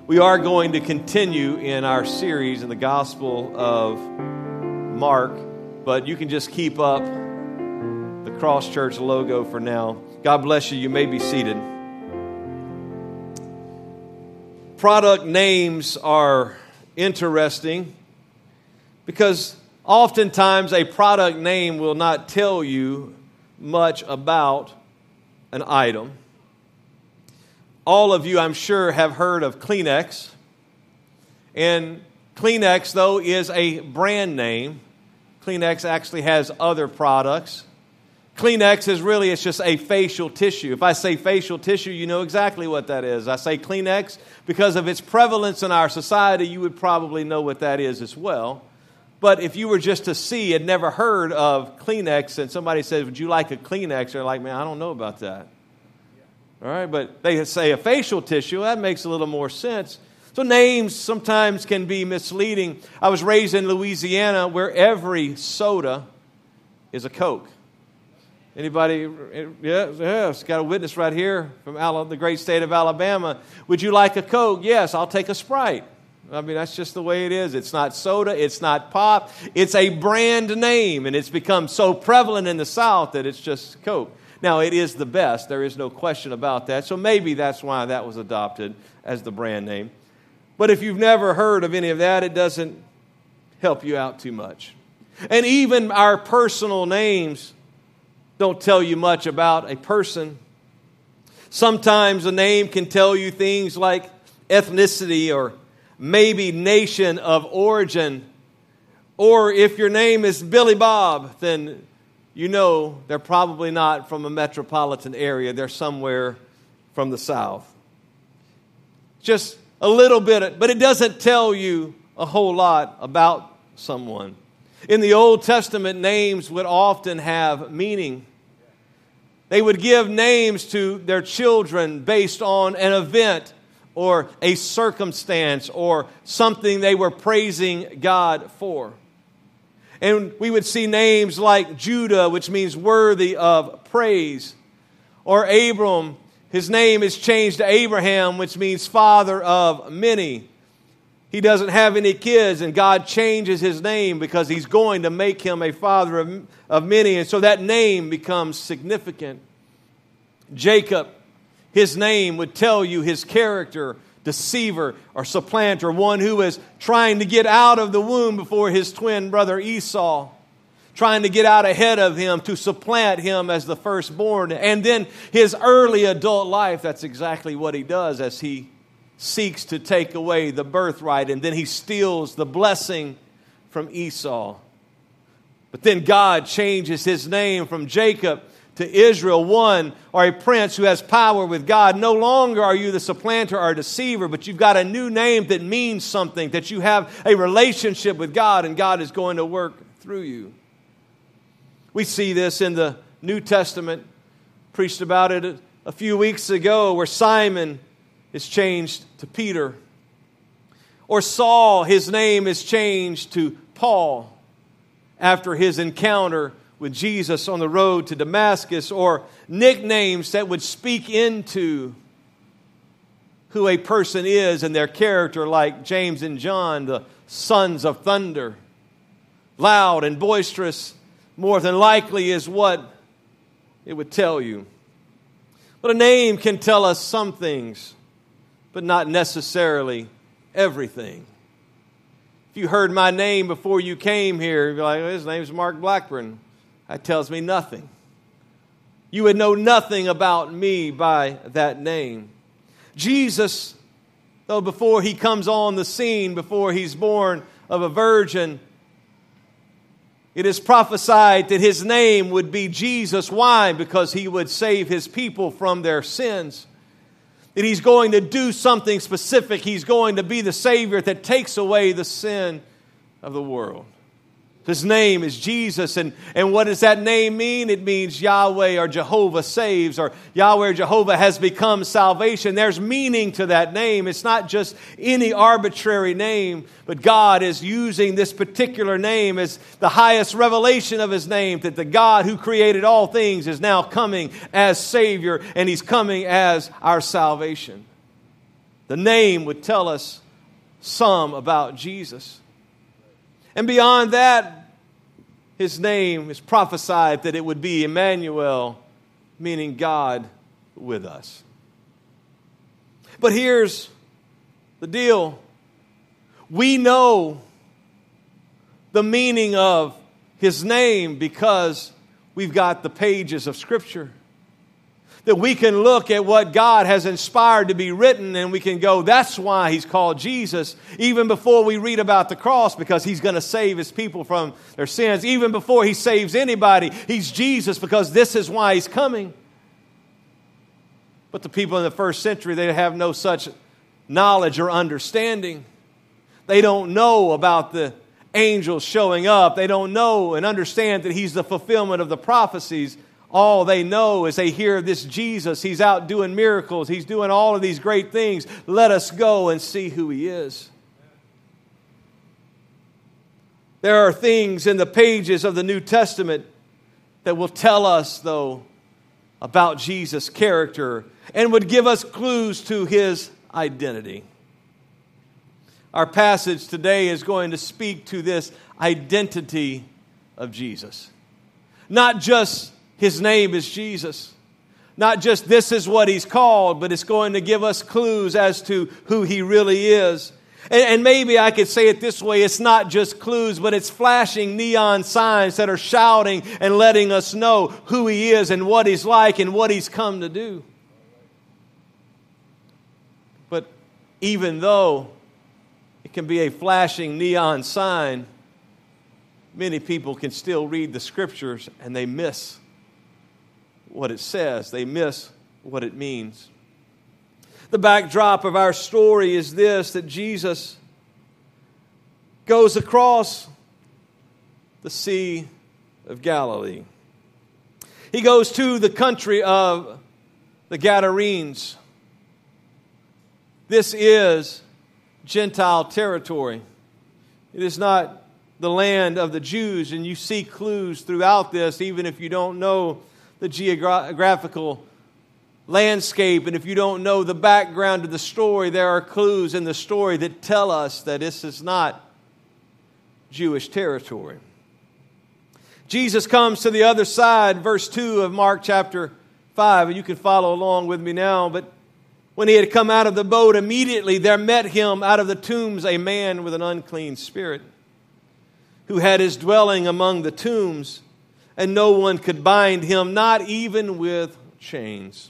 We are going to continue in our series in the Gospel of Mark, but you can just keep up the Cross Church logo for now. God bless you. You may be seated. Product names are interesting because oftentimes a product name will not tell you much about an item. All of you, I'm sure, have heard of Kleenex. And Kleenex, though, is a brand name. Kleenex actually has other products. Kleenex it's just a facial tissue. If I say facial tissue, you know exactly what that is. I say Kleenex because of its prevalence in our society, you would probably know what that is as well. But if you were just to see, had never heard of Kleenex, and somebody says, would you like a Kleenex? They're like, man, I don't know about that. All right, but they say a facial tissue, that makes a little more sense. So names sometimes can be misleading. I was raised in Louisiana where every soda is a Coke. Anybody? Yes, got a witness right here from the great state of Alabama. Would you like a Coke? Yes, I'll take a Sprite. I mean, that's just the way it is. It's not soda. It's not pop. It's a brand name, and it's become so prevalent in the South that it's just Coke. Now, it is the best. There is no question about that. So maybe that's why that was adopted as the brand name. But if you've never heard of any of that, it doesn't help you out too much. And even our personal names don't tell you much about a person. Sometimes a name can tell you things like ethnicity or maybe nation of origin. Or if your name is Billy Bob, then you know they're probably not from a metropolitan area. They're somewhere from the South. Just a little bit, but it doesn't tell you a whole lot about someone. In the Old Testament, names would often have meaning. They would give names to their children based on an event or a circumstance or something they were praising God for. And we would see names like Judah, which means worthy of praise. Or Abram, his name is changed to Abraham, which means father of many. He doesn't have any kids, and God changes his name because he's going to make him a father of many. And so that name becomes significant. Jacob, his name would tell you his character, deceiver or supplanter, one who is trying to get out of the womb before his twin brother Esau, trying to get out ahead of him to supplant him as the firstborn. And then his early adult life, that's exactly what he does as he seeks to take away the birthright, and then he steals the blessing from Esau. But then God changes his name from Jacob to Israel, one or a prince who has power with God. No longer are you the supplanter or deceiver, but you've got a new name that means something, that you have a relationship with God, and God is going to work through you. We see this in the New Testament. Preached about it a few weeks ago, where Simon is changed to Peter. Or Saul, his name is changed to Paul after his encounter with Jesus on the road to Damascus. Or nicknames that would speak into who a person is and their character, like James and John, the sons of thunder. Loud and boisterous, more than likely, is what it would tell you. But a name can tell us some things, but not necessarily everything. If you heard my name before you came here, you'd be like, his name's Mark Blackburn. That tells me nothing. You would know nothing about me by that name. Jesus, though, before he comes on the scene, before he's born of a virgin, it is prophesied that his name would be Jesus. Why? Because he would save his people from their sins. That he's going to do something specific. He's going to be the Savior that takes away the sin of the world. His name is Jesus. And what does that name mean? It means Yahweh or Jehovah saves, or Yahweh or Jehovah has become salvation. There's meaning to that name. It's not just any arbitrary name, but God is using this particular name as the highest revelation of his name, that the God who created all things is now coming as Savior, and he's coming as our salvation. The name would tell us some about Jesus. And beyond that, his name is prophesied that it would be Emmanuel, meaning God with us. But here's the deal. We know the meaning of his name because we've got the pages of Scripture. That we can look at what God has inspired to be written and we can go, that's why he's called Jesus, even before we read about the cross, because he's going to save his people from their sins. Even before he saves anybody, he's Jesus because this is why he's coming. But the people in the first century, they have no such knowledge or understanding. They don't know about the angels showing up. They don't know and understand that he's the fulfillment of the prophecies. All they know is they hear this Jesus. He's out doing miracles. He's doing all of these great things. Let us go and see who he is. There are things in the pages of the New Testament that will tell us, though, about Jesus' character and would give us clues to his identity. Our passage today is going to speak to this identity of Jesus. Not just his name is Jesus. Not just this is what he's called, but it's going to give us clues as to who he really is. And maybe I could say it this way, it's not just clues, but it's flashing neon signs that are shouting and letting us know who he is and what he's like and what he's come to do. But even though it can be a flashing neon sign, many people can still read the Scriptures and they miss what it says. They miss what it means. The backdrop of our story is this, that Jesus goes across the Sea of Galilee. He goes to the country of the Gadarenes. This is Gentile territory. It is not the land of the Jews, and you see clues throughout this, even if you don't know the geographical landscape, and if you don't know the background of the story, there are clues in the story that tell us that this is not Jewish territory. Jesus comes to the other side, verse 2 of Mark chapter 5, and you can follow along with me now. But when he had come out of the boat, immediately there met him out of the tombs a man with an unclean spirit, who had his dwelling among the tombs, and no one could bind him, not even with chains.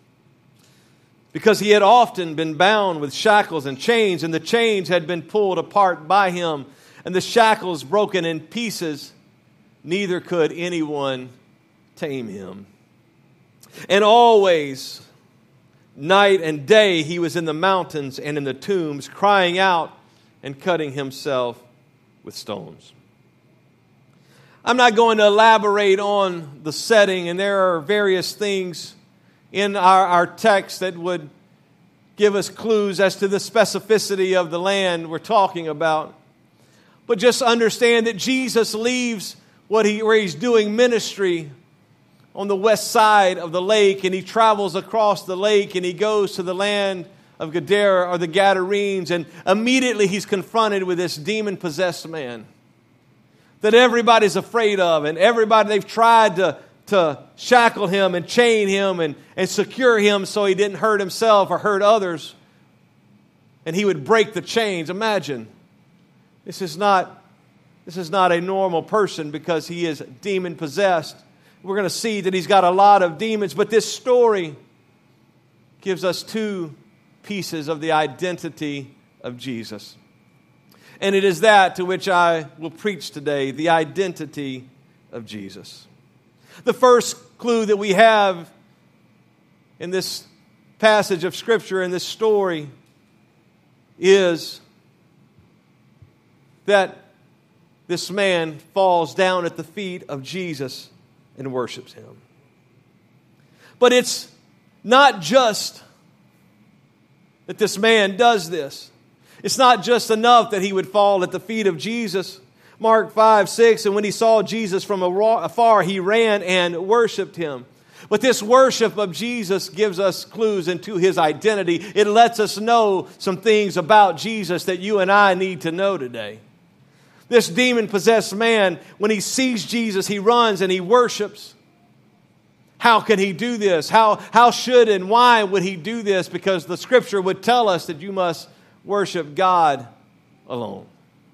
Because he had often been bound with shackles and chains, and the chains had been pulled apart by him, and the shackles broken in pieces, neither could anyone tame him. And always, night and day, he was in the mountains and in the tombs, crying out and cutting himself with stones. I'm not going to elaborate on the setting, and there are various things in our text that would give us clues as to the specificity of the land we're talking about. But just understand that Jesus leaves where he's doing ministry on the west side of the lake, and he travels across the lake, and he goes to the land of Gadara or the Gadarenes, and immediately he's confronted with this demon-possessed man that everybody's afraid of, and they've tried to shackle him and chain him and secure him so he didn't hurt himself or hurt others, and he would break the chains. Imagine, this is not a normal person because he is demon-possessed. We're going to see that he's got a lot of demons, but this story gives us two pieces of the identity of Jesus. And it is that to which I will preach today, the identity of Jesus. The first clue that we have in this passage of Scripture, in this story, is that this man falls down at the feet of Jesus and worships him. But it's not just that this man does this. It's not just enough that he would fall at the feet of Jesus. Mark 5:6, and when he saw Jesus from afar, he ran and worshiped him. But this worship of Jesus gives us clues into his identity. It lets us know some things about Jesus that you and I need to know today. This demon-possessed man, when he sees Jesus, he runs and he worships. How can he do this? How should and why would he do this? Because the Scripture would tell us that you must worship God alone.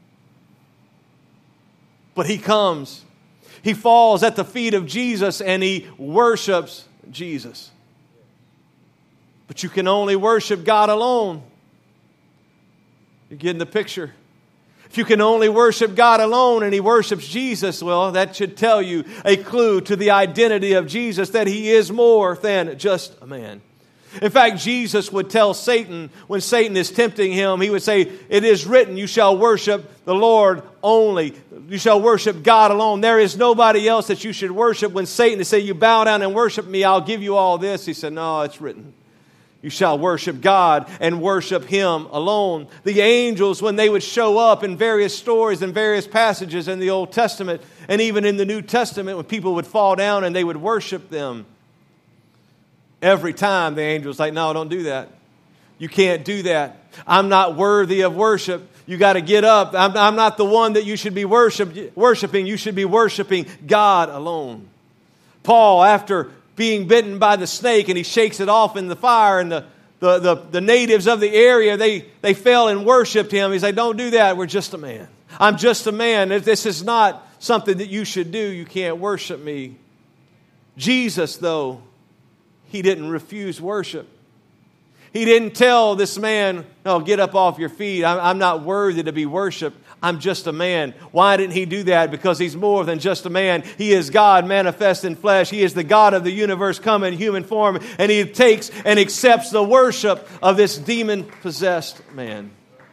But he comes. He falls at the feet of Jesus and he worships Jesus. But you can only worship God alone. You're getting the picture? If you can only worship God alone and he worships Jesus, well, that should tell you a clue to the identity of Jesus, that he is more than just a man. In fact, Jesus would tell Satan, when Satan is tempting him, he would say, "It is written, you shall worship the Lord only. You shall worship God alone. There is nobody else that you should worship." When Satan would say, "You bow down and worship me, I'll give you all this," he said, "No, it's written. You shall worship God and worship him alone." The angels, when they would show up in various stories and various passages in the Old Testament and even in the New Testament, when people would fall down and they would worship them, every time the angel was like, "No, don't do that. You can't do that. I'm not worthy of worship. You got to get up. I'm not the one that you should be worshiping. You should be worshiping God alone." Paul, after being bitten by the snake, and he shakes it off in the fire, and the natives of the area, they fell and worshipped him. He's like, "Don't do that. We're just a man. I'm just a man. This is not something that you should do. You can't worship me." Jesus, though, he didn't refuse worship. He didn't tell this man, "No, get up off your feet. I'm not worthy to be worshiped. I'm just a man." Why didn't he do that? Because he's more than just a man. He is God manifest in flesh. He is the God of the universe come in human form. And he takes and accepts the worship of this demon-possessed man.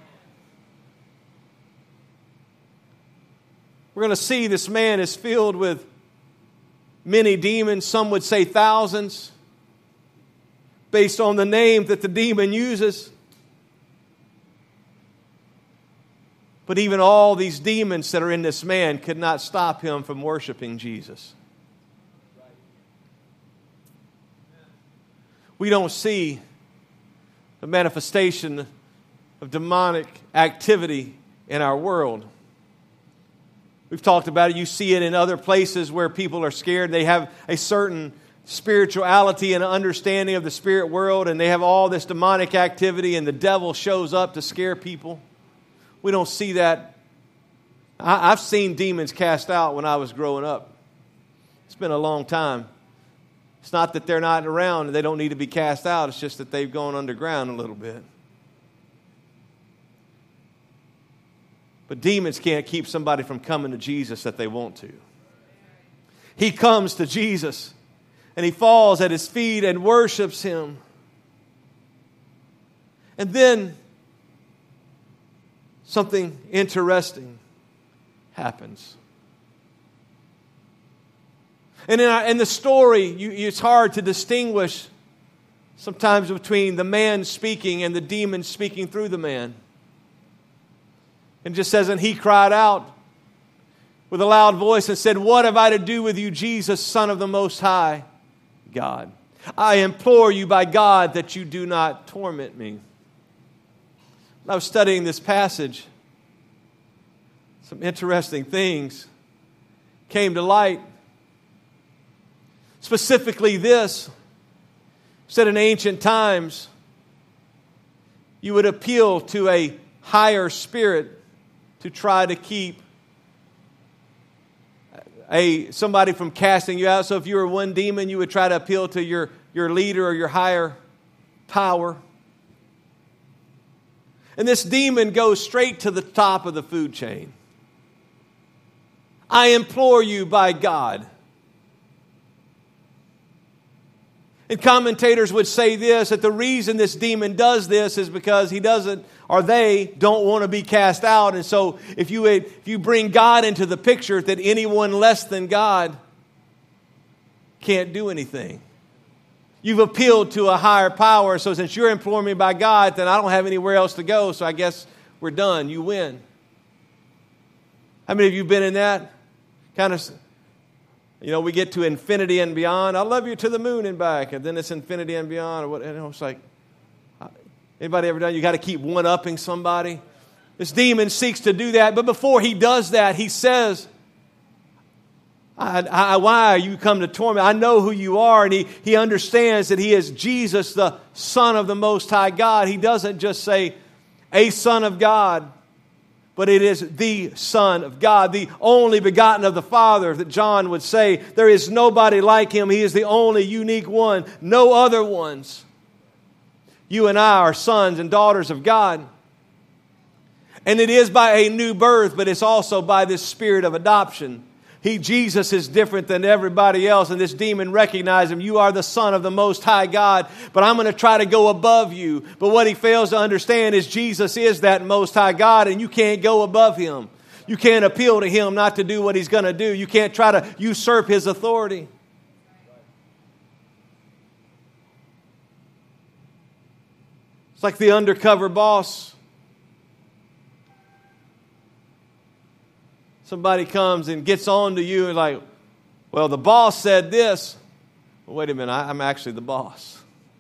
We're going to see this man is filled with many demons. Some would say thousands, based on the name that the demon uses. But even all these demons that are in this man could not stop him from worshiping Jesus. We don't see the manifestation of demonic activity in our world. We've talked about it. You see it in other places where people are scared. They have a certain spirituality and understanding of the spirit world, and they have all this demonic activity, and the devil shows up to scare people. We don't see that. I've seen demons cast out when I was growing up. It's been a long time. It's not that they're not around and they don't need to be cast out. It's just that they've gone underground a little bit. But demons can't keep somebody from coming to Jesus that they want to. He comes to Jesus and he falls at his feet and worships him. And then something interesting happens. And in the story, it's hard to distinguish sometimes between the man speaking and the demon speaking through the man. And it just says, "And he cried out with a loud voice and said, 'What have I to do with you, Jesus, Son of the Most High God? I implore you by God that you do not torment me.'" When I was studying this passage, some interesting things came to light. Specifically this, said in ancient times, you would appeal to a higher spirit to try to keep somebody from casting you out. So if you were one demon, you would try to appeal to your leader or your higher power. And this demon goes straight to the top of the food chain. "I implore you by God." And commentators would say this, that the reason this demon does this is because he doesn't, or they don't want to be cast out. And so if you bring God into the picture, that anyone less than God can't do anything. You've appealed to a higher power, so since you're imploring me by God, then I don't have anywhere else to go, so I guess we're done. You win. How many of you have been in that kind of We get to infinity and beyond. I love you to the moon and back. And then it's infinity and beyond. Or what, it's like, anybody ever done? You got to keep one-upping somebody. This demon seeks to do that. But before he does that, he says, why are you come to torment? I know who you are. And he understands that he is Jesus, the Son of the Most High God. He doesn't just say a Son of God, but it is the Son of God, the only begotten of the Father, that John would say. There is nobody like him. He is the only unique one. No other ones. You and I are sons and daughters of God. And it is by a new birth, but it's also by this spirit of adoption. Jesus is different than everybody else, and this demon recognizes him. You are the Son of the Most High God, but I'm going to try to go above you. But what he fails to understand is Jesus is that Most High God, and you can't go above him. You can't appeal to him not to do what he's going to do. You can't try to usurp his authority. It's like the undercover boss. Somebody comes and gets on to you and like, well, the boss said this. Well, wait a minute, I'm actually the boss.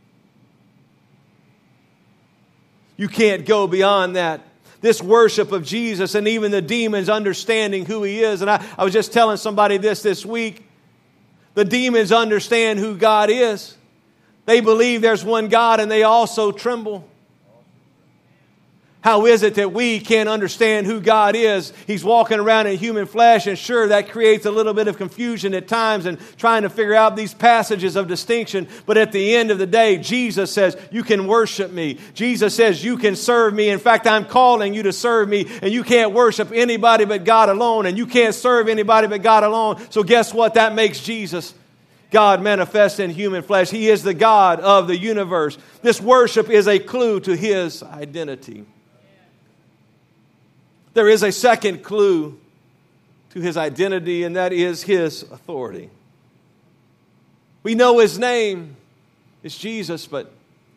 You can't go beyond that. This worship of Jesus and even the demons understanding who he is. And I was just telling somebody this week. The demons understand who God is. They believe there's one God and they also tremble. How is it that we can't understand who God is? He's walking around in human flesh, and sure, that creates a little bit of confusion at times and trying to figure out these passages of distinction. But at the end of the day, Jesus says, you can worship me. Jesus says, you can serve me. In fact, I'm calling you to serve me, and you can't worship anybody but God alone, and you can't serve anybody but God alone. So guess what? That makes Jesus God manifest in human flesh. He is the God of the universe. This worship is a clue to his identity. There is a second clue to his identity, and that is his authority. We know his name is Jesus, but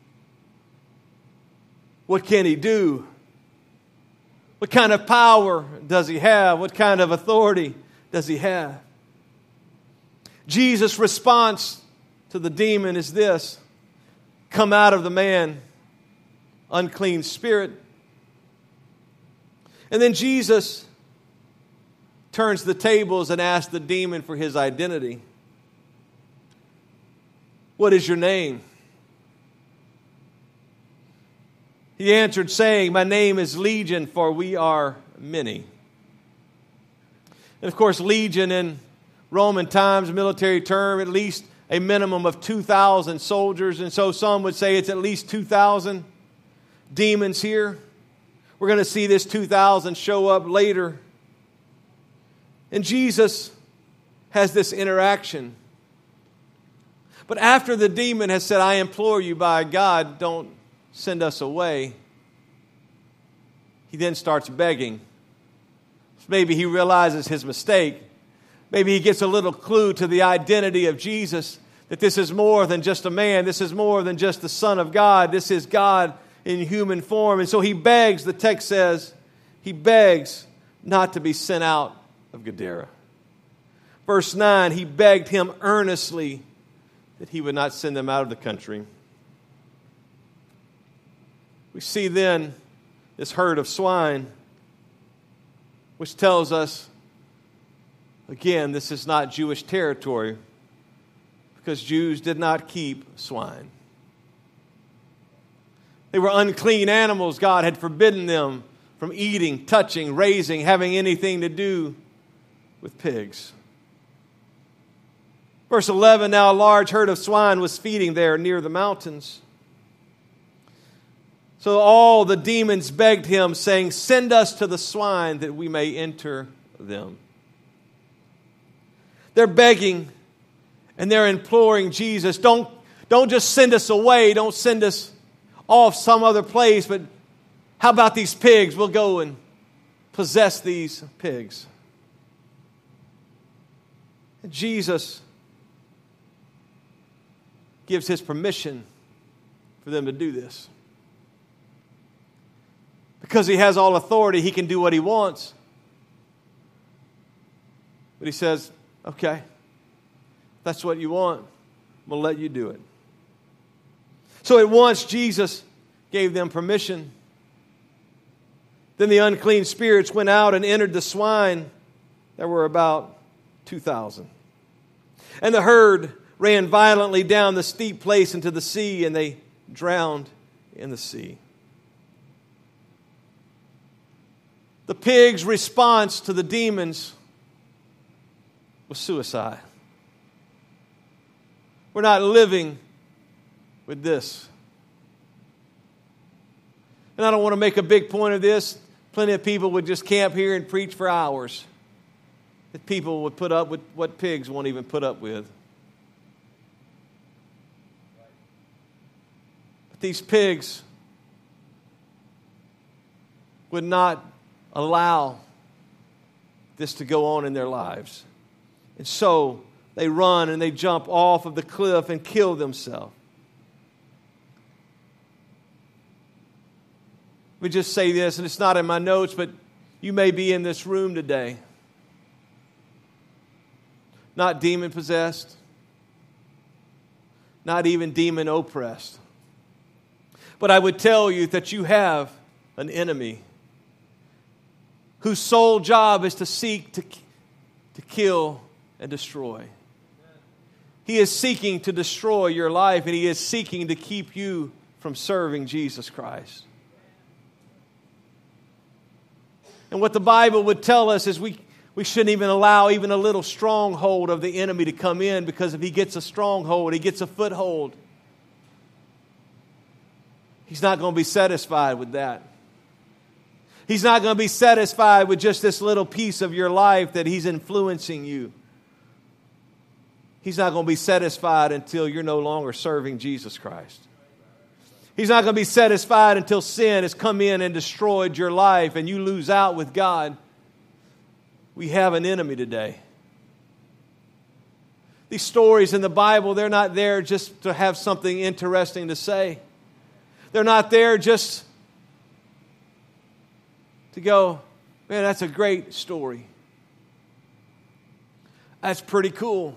what can he do? What kind of power does he have? What kind of authority does he have? Jesus' response to the demon is this: come out of the man, unclean spirit. And then Jesus turns the tables and asks the demon for his identity. What is your name? He answered, saying, my name is Legion, for we are many. And of course, Legion in Roman times, military term, at least a minimum of 2,000 soldiers. And so some would say it's at least 2,000 demons here. We're going to see this 2,000 show up later. And Jesus has this interaction. But after the demon has said, I implore you by God, don't send us away, he then starts begging. Maybe he realizes his mistake. Maybe he gets a little clue to the identity of Jesus, that this is more than just a man. This is more than just the Son of God. This is God in human form. And so he begs, the text says, he begs not to be sent out of Gadara. Verse 9, he begged him earnestly that he would not send them out of the country. We see then this herd of swine, which tells us, again, this is not Jewish territory, because Jews did not keep swine. They were unclean animals. God had forbidden them from eating, touching, raising, having anything to do with pigs. Verse 11, now a large herd of swine was feeding there near the mountains. So all the demons begged him, saying, send us to the swine that we may enter them. They're begging and they're imploring Jesus, don't just send us away, don't send us off some other place, but how about these pigs? We'll go and possess these pigs. And Jesus gives his permission for them to do this. Because he has all authority, he can do what he wants. But he says, okay, that's what you want, I'm going to let you do it. So at once Jesus gave them permission. Then the unclean spirits went out and entered the swine. There were about 2,000. And the herd ran violently down the steep place into the sea, and they drowned in the sea. The pig's response to the demons was suicide. We're not living with this. And I don't want to make a big point of this. Plenty of people would just camp here and preach for hours. That people would put up with what pigs won't even put up with. But these pigs would not allow this to go on in their lives. And so they run and they jump off of the cliff and kill themselves. Let me just say this, and it's not in my notes, but you may be in this room today, not demon-possessed, not even demon-oppressed. But I would tell you that you have an enemy whose sole job is to seek to kill and destroy. He is seeking to destroy your life, and he is seeking to keep you from serving Jesus Christ. And what the Bible would tell us is we shouldn't even allow even a little stronghold of the enemy to come in, because if he gets a stronghold, he gets a foothold, he's not going to be satisfied with that. He's not going to be satisfied with just this little piece of your life that he's influencing you. He's not going to be satisfied until you're no longer serving Jesus Christ. He's not going to be satisfied until sin has come in and destroyed your life and you lose out with God. We have an enemy today. These stories in the Bible, they're not there just to have something interesting to say. They're not there just to go, man, that's a great story. That's pretty cool.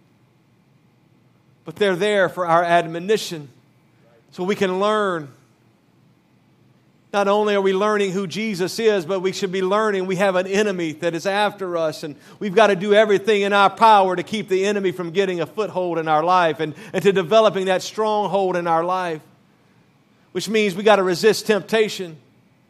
But they're there for our admonition, so we can learn. Not only are we learning who Jesus is, but we should be learning we have an enemy that is after us, and we've got to do everything in our power to keep the enemy from getting a foothold in our life and to developing that stronghold in our life, which means we got to resist temptation.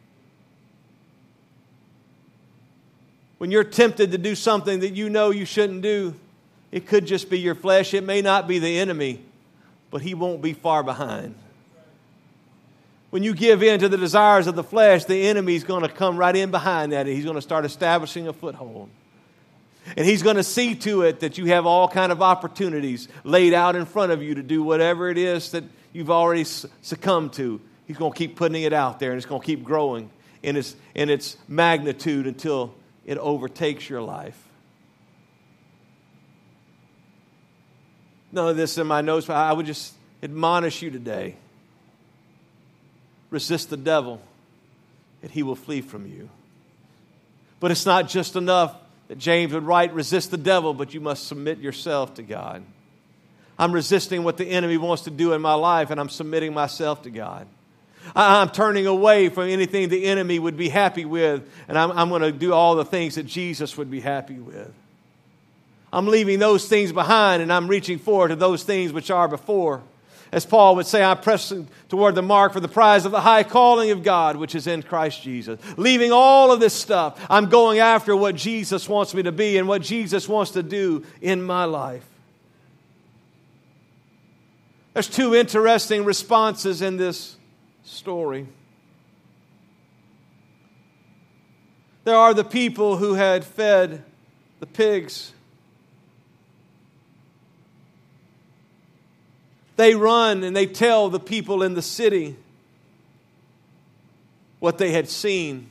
When you're tempted to do something that you know you shouldn't do, it could just be your flesh. It may not be the enemy, but he won't be far behind. When you give in to the desires of the flesh, the enemy's going to come right in behind that, and he's going to start establishing a foothold. And he's going to see to it that you have all kind of opportunities laid out in front of you to do whatever it is that you've already succumbed to. He's going to keep putting it out there, and it's going to keep growing in its magnitude until it overtakes your life. None of this in my notes, but I would just admonish you today. Resist the devil, and he will flee from you. But it's not just enough that James would write, resist the devil, but you must submit yourself to God. I'm resisting what the enemy wants to do in my life, and I'm submitting myself to God. I'm turning away from anything the enemy would be happy with, and I'm going to do all the things that Jesus would be happy with. I'm leaving those things behind, and I'm reaching forward to those things which are before. As Paul would say, I'm pressing toward the mark for the prize of the high calling of God, which is in Christ Jesus. Leaving all of this stuff, I'm going after what Jesus wants me to be and what Jesus wants to do in my life. There's two interesting responses in this story. There are the people who had fed the pigs. They run and they tell the people in the city what they had seen.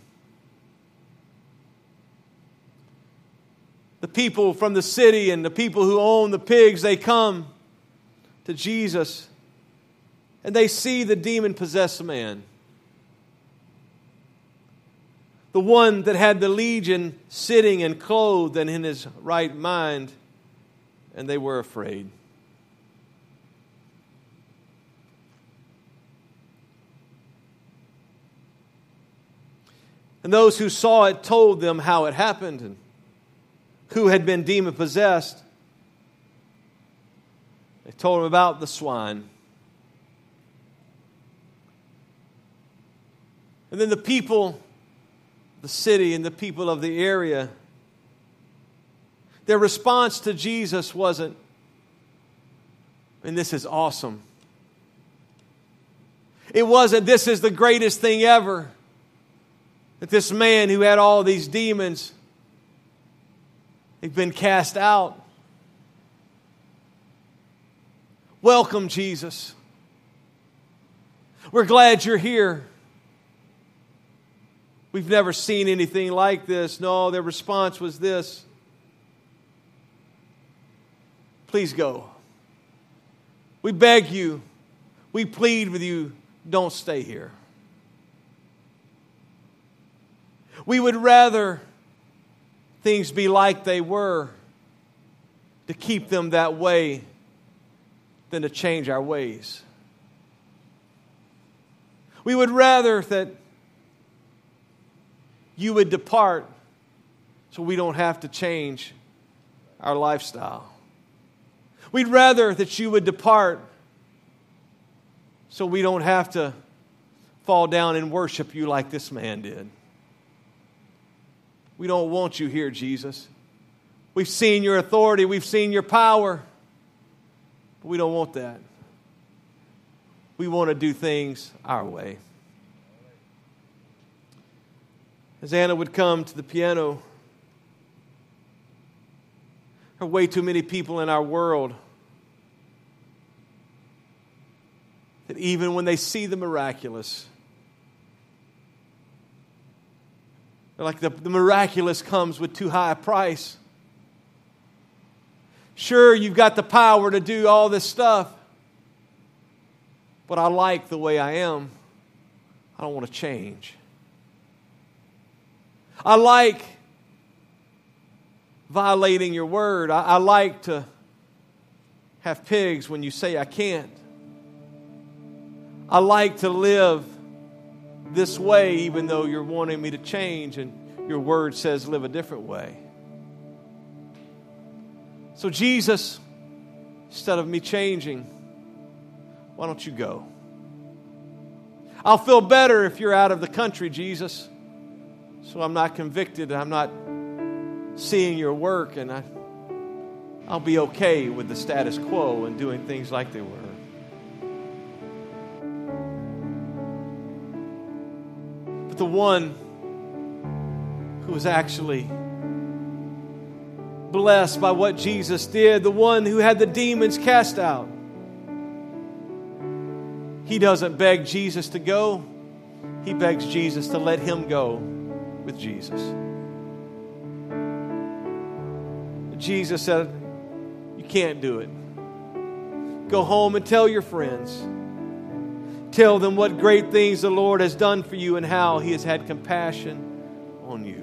The people from the city and the people who own the pigs, they come to Jesus and they see the demon-possessed man. The one that had the legion sitting and clothed and in his right mind. and they were afraid. And those who saw it told them how it happened and who had been demon-possessed. They told them about the swine. And then the people, the city and the people of the area, their response to Jesus wasn't, and this is awesome. It wasn't, this is the greatest thing ever. That this man who had all these demons, they've been cast out. Welcome, Jesus. We're glad you're here. We've never seen anything like this. No, their response was this. Please go. We beg you. We plead with you. Don't stay here. We would rather things be like they were to keep them that way than to change our ways. We would rather that you would depart so we don't have to change our lifestyle. We'd rather that you would depart so we don't have to fall down and worship you like this man did. We don't want you here, Jesus. We've seen your authority. We've seen your power. But we don't want that. We want to do things our way. As Anna would come to the piano, there are way too many people in our world that even when they see the miraculous, they're like the miraculous comes with too high a price. Sure, you've got the power to do all this stuff, but I like the way I am. I don't want to change. I like violating your word. I like to have pigs when you say I can't. I like to live this way even though you're wanting me to change and your word says live a different way. So Jesus, instead of me changing, why don't you go? I'll feel better if you're out of the country, Jesus. So I'm not convicted, I'm not seeing your work, and I'll be okay with the status quo and doing things like they were. But the one who was actually blessed by what Jesus did, the one who had the demons cast out, he doesn't beg Jesus to go. He begs Jesus to let him go with Jesus. Jesus said, you can't do it. Go home and tell your friends. Tell them what great things the Lord has done for you and how He has had compassion on you.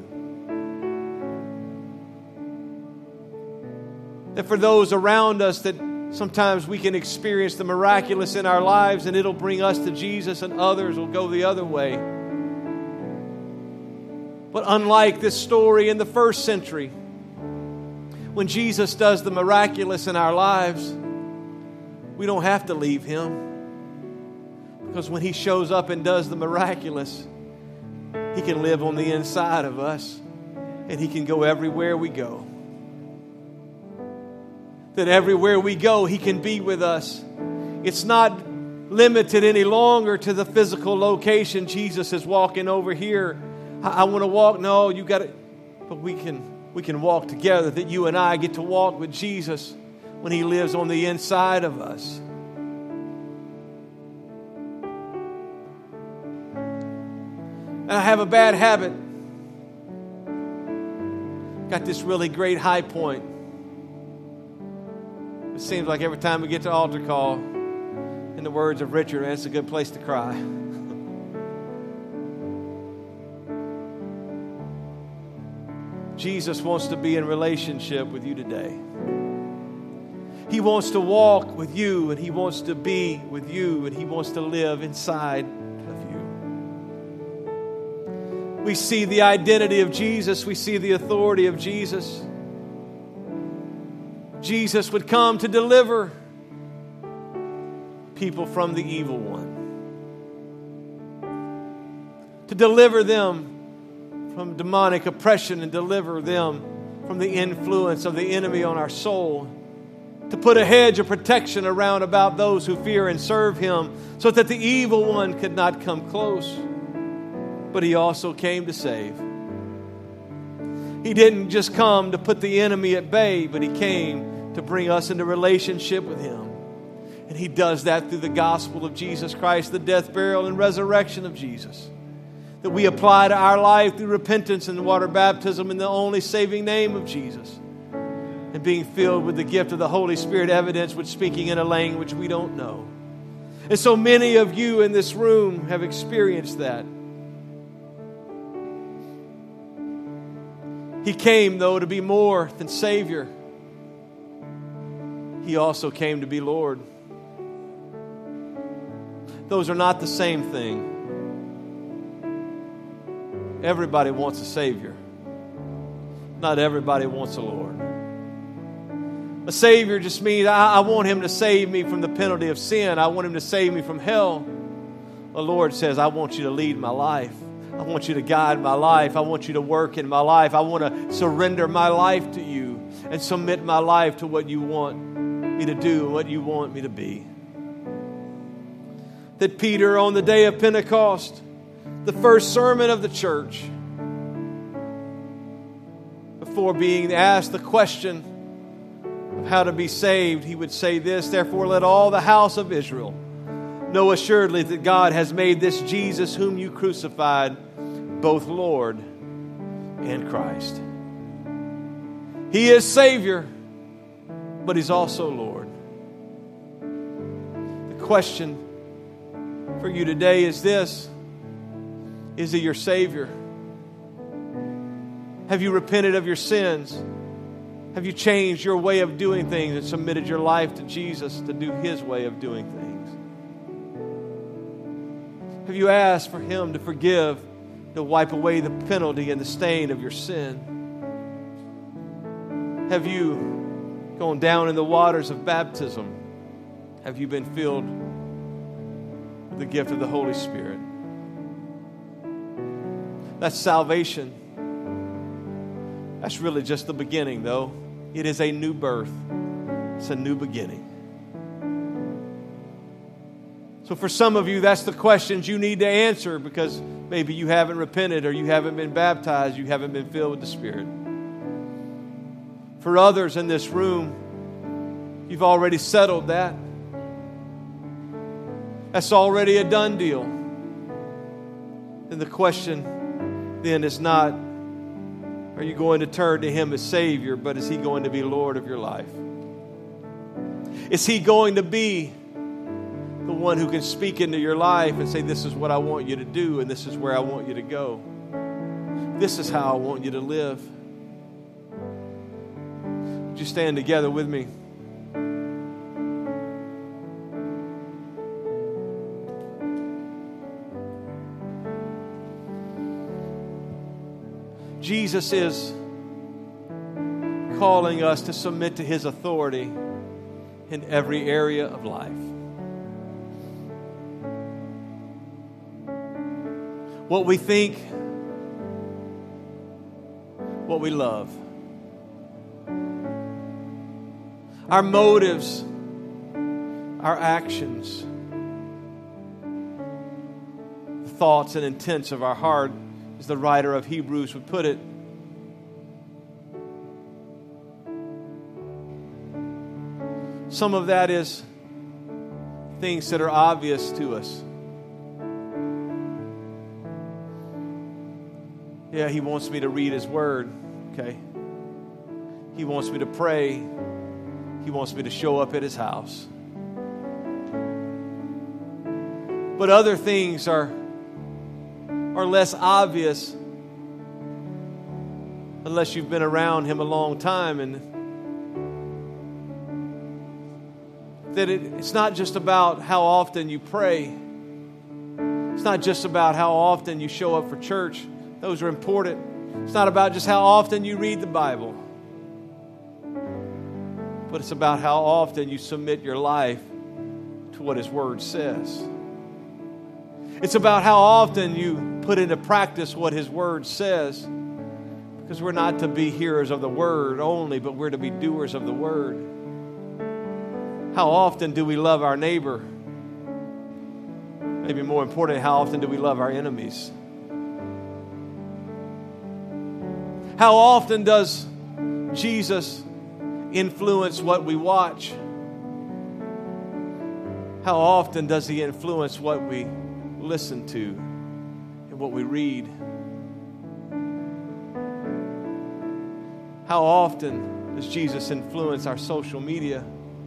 That for those around us that sometimes we can experience the miraculous in our lives and it'll bring us to Jesus and others will go the other way. But unlike this story in the first century, when Jesus does the miraculous in our lives, we don't have to leave Him. Because when He shows up and does the miraculous, He can live on the inside of us and He can go everywhere we go. That everywhere we go, He can be with us. It's not limited any longer to the physical location. Jesus is walking over here. I want to walk. No, you got to. But we can walk together. That you and I get to walk with Jesus when He lives on the inside of us. And I have a bad habit. Got this really great high point. It seems like every time we get to altar call, in the words of Richard, it's a good place to cry. Jesus wants to be in relationship with you today. He wants to walk with you, and He wants to be with you, and He wants to live inside of you. We see the identity of Jesus. We see the authority of Jesus. Jesus would come to deliver people from the evil one, to deliver them from demonic oppression and deliver them from the influence of the enemy on our soul, to put a hedge of protection around about those who fear and serve Him so that the evil one could not come close. But He also came to save. He didn't just come to put the enemy at bay, but He came to bring us into relationship with Him. And He does that through the gospel of Jesus Christ, the death, burial, and resurrection of Jesus, that we apply to our life through repentance and water baptism in the only saving name of Jesus, and being filled with the gift of the Holy Spirit, evidence with speaking in a language we don't know. And so many of you in this room have experienced that. He came, though, to be more than Savior. He also came to be Lord. Those are not the same thing. Everybody wants a Savior. Not everybody wants a Lord. A Savior just means I want Him to save me from the penalty of sin. I want Him to save me from hell. The Lord says, I want you to lead my life. I want you to guide my life. I want you to work in my life. I want to surrender my life to you and submit my life to what you want me to do and what you want me to be. That Peter, on the day of Pentecost, the first sermon of the church, before being asked the question of how to be saved, he would say this: therefore let all the house of Israel know assuredly that God has made this Jesus whom you crucified both Lord and Christ. He is Savior, but He's also Lord. The question for you today is this: is He your Savior? Have you repented of your sins? Have you changed your way of doing things and submitted your life to Jesus to do His way of doing things? Have you asked for Him to forgive, to wipe away the penalty and the stain of your sin? Have you gone down in the waters of baptism? Have you been filled with the gift of the Holy Spirit? That's salvation. That's really just the beginning, though. It is a new birth. It's a new beginning. So for some of you, that's the questions you need to answer, because maybe you haven't repented, or you haven't been baptized, you haven't been filled with the Spirit. For others in this room, you've already settled that. That's already a done deal. Then the question then is not, are you going to turn to Him as Savior, but is He going to be Lord of your life? Is He going to be the one who can speak into your life and say, this is what I want you to do, and this is where I want you to go. This is how I want you to live. Would you stand together with me? Jesus is calling us to submit to His authority in every area of life. What we think, what we love, our motives, our actions, the thoughts and intents of our heart, as the writer of Hebrews would put it. Some of that is things that are obvious to us. Yeah, He wants me to read His Word. Okay. He wants me to pray. He wants me to show up at His house. But other things are less obvious unless you've been around Him a long time, and that it's not just about how often you pray. It's not just about how often you show up for church. Those are important. It's not about just how often you read the Bible. But it's about how often you submit your life to what His Word says. It's about how often you put into practice what His Word says. Because we're not to be hearers of the Word only, but we're to be doers of the Word. How often do we love our neighbor? Maybe more important, how often do we love our enemies? How often does Jesus influence what we watch? How often does He influence what we listen to and what we read? How often does Jesus influence our social media?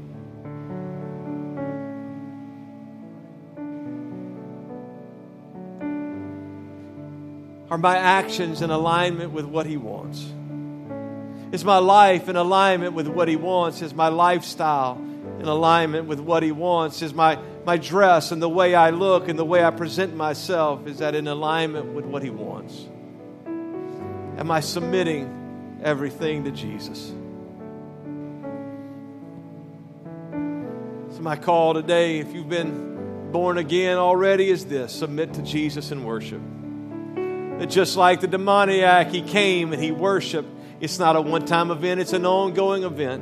Are my actions in alignment with what He wants? Is my life in alignment with what He wants? Is my lifestyle in alignment with what He wants? Is my dress and the way I look and the way I present myself, is that in alignment with what He wants? Am I submitting everything to Jesus? So my call today, if you've been born again already, is this: submit to Jesus in worship. That just like the demoniac, he came and he worshiped. It's not a one-time event, it's an ongoing event.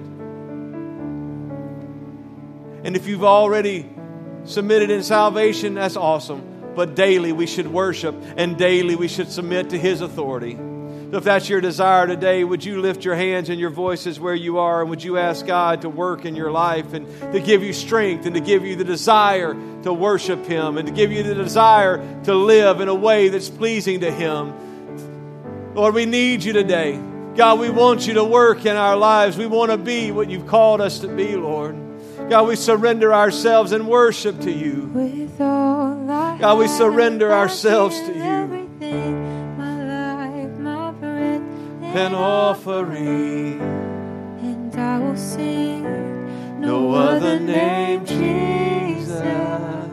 And if you've already submitted in salvation, that's awesome. But daily we should worship, and daily we should submit to His authority. So if that's your desire today, would you lift your hands and your voices where you are, and would you ask God to work in your life and to give you strength and to give you the desire to worship Him and to give you the desire to live in a way that's pleasing to Him? Lord, we need You today. God, we want You to work in our lives. We want to be what You've called us to be, Lord. God, we surrender ourselves in worship to You. God, we surrender ourselves to You. An offering, and I will sing no other name, Jesus.